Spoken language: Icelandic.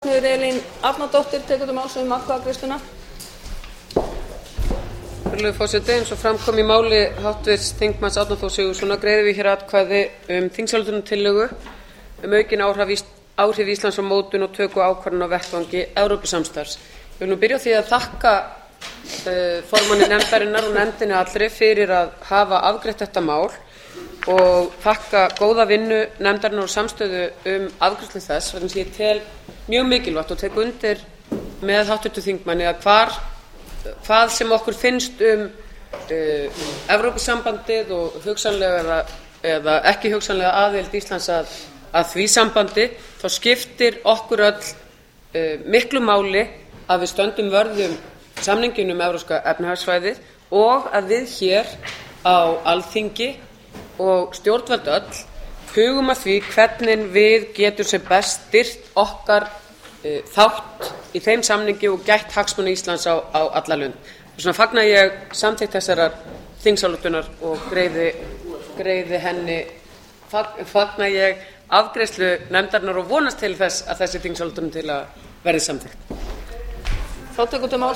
Elín Arnardóttir tekur til máls atkvæðagreiðsluna. Virðulegur forseti, eins og fram kom í máli háttvirts þingmanns Árna Þórs Sigurðssonar greiðum við hér atkvæði þingsályktunartillögu aukin áhrif Íslands á mótun og töku ákvarðana á vettvangi Evrópusamstarfs. Ég vil nú byrja á því að þakka formanni nefndarinnar og nefndinni allri fyrir að hafa afgreitt þetta mál og þakka góða vinnu nefndarinnar og samstöðu afgreiðslu þess, vegna sem ég tel mjög mikilvægt og tek undir með háttvirtum þingmanni að hvað sem okkur finnst Evrópusambandið og hugsanlega eða ekki hugsanlega aðild Íslands að því sambandi, þá skiptir okkur öll miklu máli að við stöndum vörð samninginn Evrópska efnahagssvæðið og að við hér á Alþingi og stjórnvöld öll hugum að því hvernig við getum sem best styrkt okkar þátt í þeim samningi og gætt hagsmuna Íslands á alla lund. Þess vegna fagna ég samþykkt þessarar þingsályktunar og greiði henni fagna ég afgreiðslu nefndarinnar og vonast til þess að þessi þingsályktun til að verði samþykkt. Þá tekur til máls